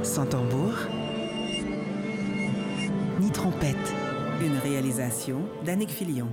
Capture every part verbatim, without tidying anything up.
Sans tambour, ni trompette. Une réalisation d'Annick Filion.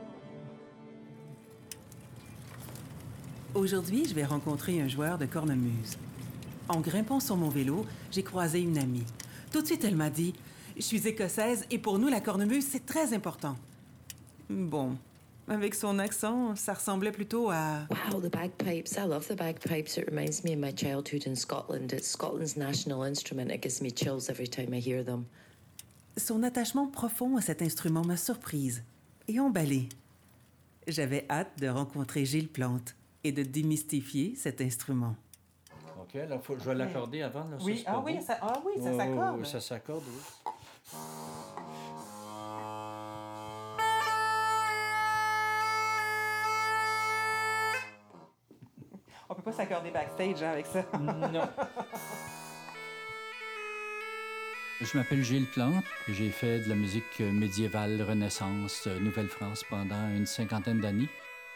Aujourd'hui, je vais rencontrer un joueur de cornemuse. En grimpant sur mon vélo, j'ai croisé une amie. Tout de suite, elle m'a dit « Je suis écossaise et pour nous, la cornemuse, c'est très important. » Bon, avec son accent, ça ressemblait plutôt à... Wow, the bagpipes. I love the bagpipes. It reminds me of my childhood in Scotland. It's Scotland's national instrument. It gives me chills every time I hear them. Son attachement profond à cet instrument m'a surprise et emballée. J'avais hâte de rencontrer Gilles Plante et de démystifier cet instrument. OK, là, faut, je vais l'accorder avant. Là, oui, ça, ah, oui ça, ah oui, ça oh, s'accorde. Ça s'accorde, oui. On peut pas s'accorder backstage hein, avec ça. Non. Je m'appelle Gilles Plante. J'ai fait de la musique médiévale, Renaissance, Nouvelle-France pendant une cinquantaine d'années.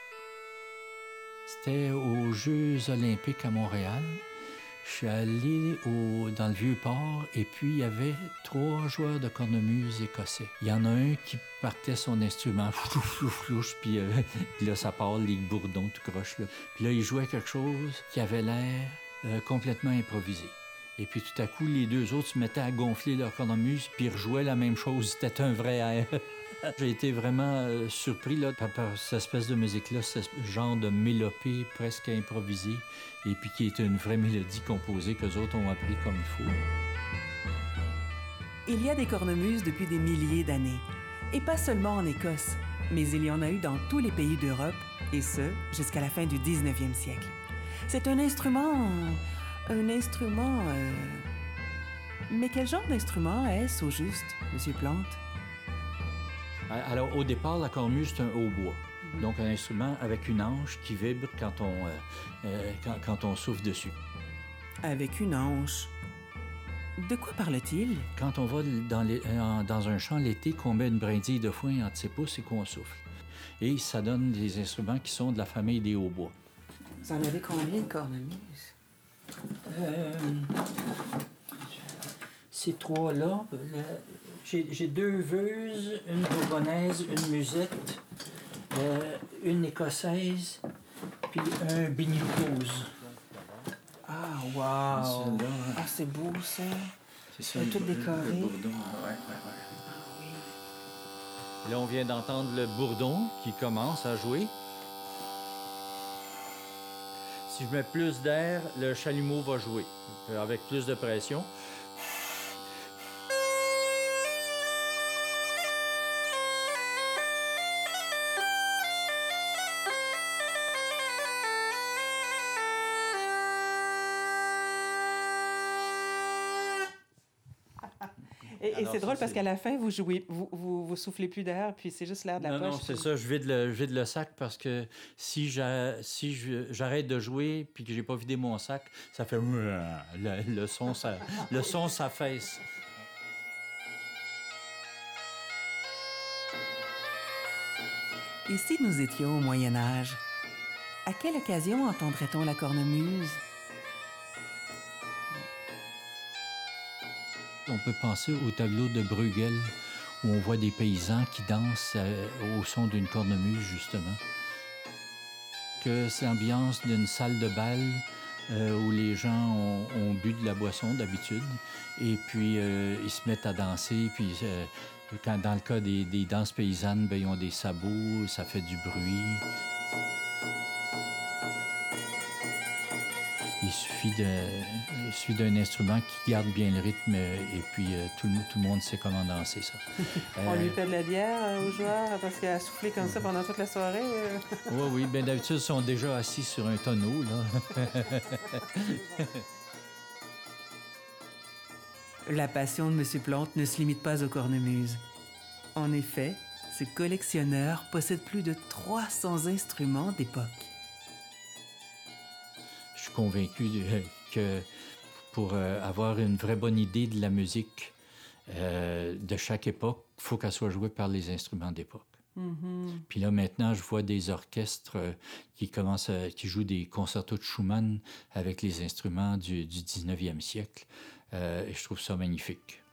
C'était aux Jeux olympiques à Montréal. Je suis allé au, dans le Vieux-Port et puis il y avait trois joueurs de cornemuse écossais. Il y en a un qui partait son instrument, flou, flou, flouche, puis euh, là, ça part, les bourdons tout croche. Là. Puis là, il jouait quelque chose qui avait l'air euh, complètement improvisé. Et puis tout à coup, les deux autres se mettaient à gonfler leur cornemuse, puis ils rejouaient la même chose. C'était un vrai air. J'ai été vraiment euh, surpris là, par, par cette espèce de musique-là, ce genre de mélopée presque improvisée, et puis qui est une vraie mélodie composée qu'eux autres ont appris comme il faut. Il y a des cornemuses depuis des milliers d'années. Et pas seulement en Écosse, mais il y en a eu dans tous les pays d'Europe, et ce, jusqu'à la fin du dix-neuvième siècle. C'est un instrument... Un instrument... Euh... Mais quel genre d'instrument est-ce au juste, Monsieur Plante? Alors, au départ, la cornemuse, c'est un hautbois. Mm-hmm. Donc, un instrument avec une anche qui vibre quand on, euh, euh, quand, quand on souffle dessus. Avec une anche? De quoi parle-t-il? Quand on va dans, les, dans un champ l'été, qu'on met une brindille de foin entre ses pouces et qu'on souffle. Et ça donne des instruments qui sont de la famille des hautbois. Vous en avez combien de cornemuses? Euh, ces trois-là, j'ai, j'ai deux veuses, une bourbonnaise, une musette, euh, une écossaise, puis un bignoupose. Ah, wow! Ah, c'est beau, ça! C'est ça, le, tout décoré. Le bourdon, ouais, ouais, ouais. Ah, oui. Là, on vient d'entendre le bourdon qui commence à jouer. Si je mets plus d'air, le chalumeau va jouer avec plus de pression. Et, et c'est drôle parce qu'à la fin, vous jouez, vous, vous, vous soufflez plus d'air, puis c'est juste l'air de la non, poche. Non, c'est puis... ça, je vide, le, je vide le sac parce que si, j'a, si je, j'arrête de jouer puis que j'ai pas vidé mon sac, ça fait... Le, le son, ça, le son s'affaisse. Et si nous étions au Moyen Âge, à quelle occasion entendrait-on la cornemuse? On peut penser au tableau de Bruegel, où on voit des paysans qui dansent euh, au son d'une cornemuse, justement. Que c'est l'ambiance d'une salle de bal euh, où les gens ont, ont bu de la boisson d'habitude, et puis euh, ils se mettent à danser, puis euh, quand, dans le cas des, des danses paysannes, ben, ils ont des sabots, ça fait du bruit. Il suffit, de, il suffit d'un instrument qui garde bien le rythme et puis euh, tout, tout le monde sait comment danser ça. On euh, lui fait de la bière euh, aux joueurs parce qu'elle a soufflé comme ça pendant toute la soirée. Euh. Oui, oui. Bien d'habitude, ils sont déjà assis sur un tonneau, là. La passion de M. Plante ne se limite pas aux cornemuses. En effet, ce collectionneur possède plus de trois cents instruments d'époque. Je suis convaincu que pour avoir une vraie bonne idée de la musique euh, de chaque époque, il faut qu'elle soit jouée par les instruments d'époque. Mm-hmm. Puis là, maintenant, je vois des orchestres euh, qui commencent à, qui jouent des concertos de Schumann avec les instruments du, du dix-neuvième siècle. Euh, et je trouve ça magnifique.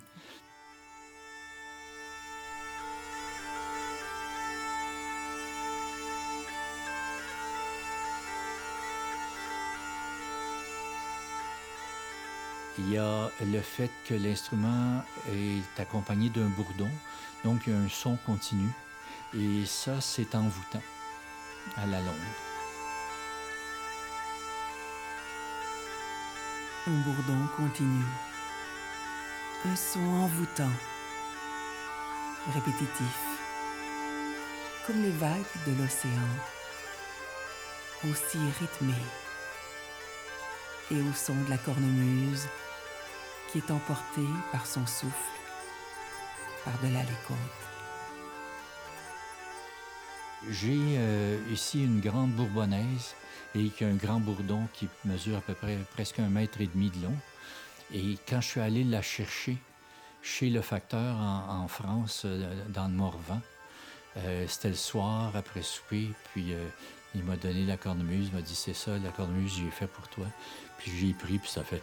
Il y a le fait que l'instrument est accompagné d'un bourdon, donc il y a un son continu. Et ça, c'est envoûtant à la longue. Un bourdon continu. Un son envoûtant. Répétitif. Comme les vagues de l'océan. Aussi rythmé. Et au son de la cornemuse qui est emporté par son souffle par-delà les côtes. J'ai euh, ici une grande bourbonnaise et qui a un grand bourdon qui mesure à peu près presque un mètre et demi de long. Et quand je suis allé la chercher chez le facteur en, en France, euh, dans le Morvan, euh, c'était le soir après souper, puis euh, il m'a donné la cornemuse, il m'a dit c'est ça, la cornemuse, j'y ai fait pour toi. Puis j'ai pris, puis ça fait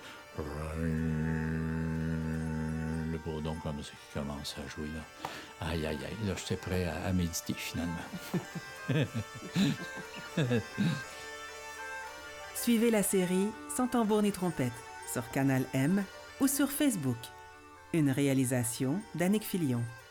le bourdon comme ça qui commence à jouer là. Aïe, aïe, aïe. Là, j'étais prêt à, à méditer, finalement. Suivez la série Sans tambour ni trompette sur Canal M ou sur Facebook. Une réalisation d'Annick Filion.